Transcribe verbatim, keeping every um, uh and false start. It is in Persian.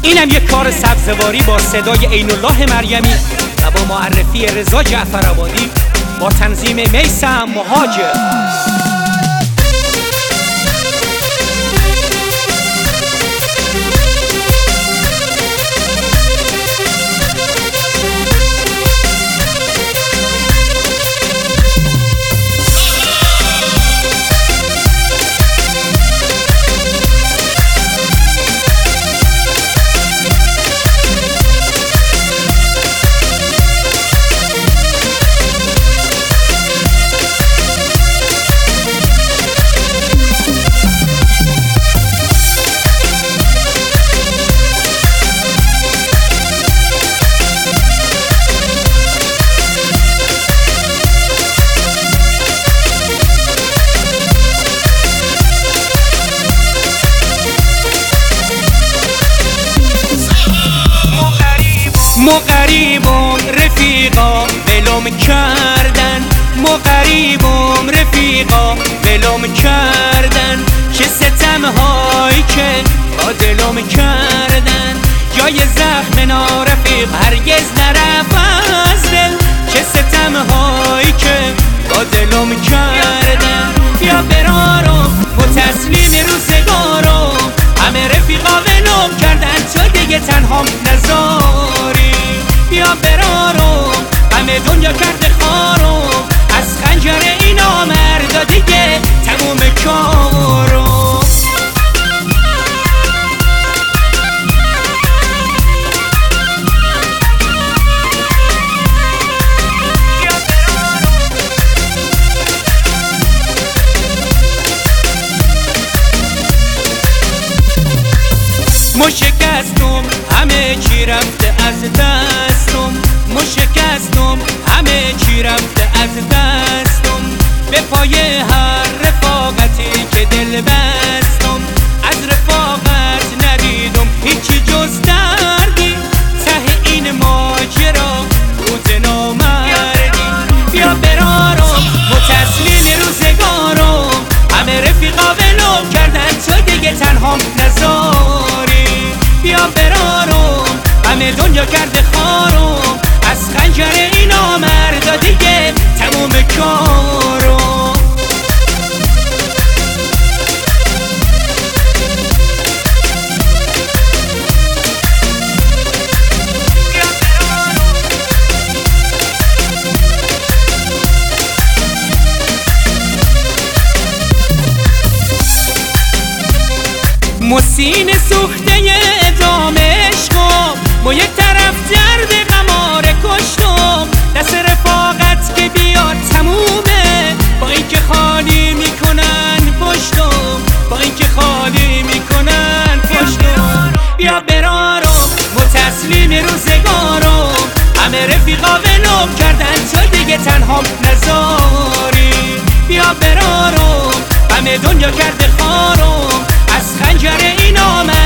اینم یک کار سبزواری با صدای عین الله مریمی و با معرفی رضا جعفرآبادی با تنظیم میثم مهاجر. ما غریبم رفیقا ولم کردن، ما غریبم رفیقا ولم کردن، چه ستم هایی که با دلم کردن، جای زخم نارفیق هرگز نرفت از دل، چه ستم هایی که با دلم کردن. بیا برارم و تسلیم روزگارم، همه رفیقا ولم کردن تو دیگه تنهام نذاری. بیا برارم همه دنیا کرده خارم، از خنجر این آمردا دیگه تموم کارم. ما شکستم همه چی رفته از دستم، ما شکستم همه چی رفته از دستم، به پای هر رفاقتی که دل بستم، از رفاقت ندیدم هیچی جز دردی، ته این ماجرا روز نامردی. بیا برارم و تسلیم روزگارم، همه رفیقا ولم کردن تو دیگه تنهام نذاری. بیا برارم همه دنیا کرده خارم، از خنجر این آمردا دیگه تموم کارم. مسین سوخته ادام عشقم، با یک طرف درد قماره کشتم، دست رفاقت که بیاد تمومه، با اینکه خالی میکنن پشتم، با اینکه خالی میکنن پشتم. بیا برارم و تسلیم روزگارم، همه رفیقا ولم کردن تو دیگه تنهام نذاری. بیا برارم همه دنیا کرده خارم، از خنجر این آمد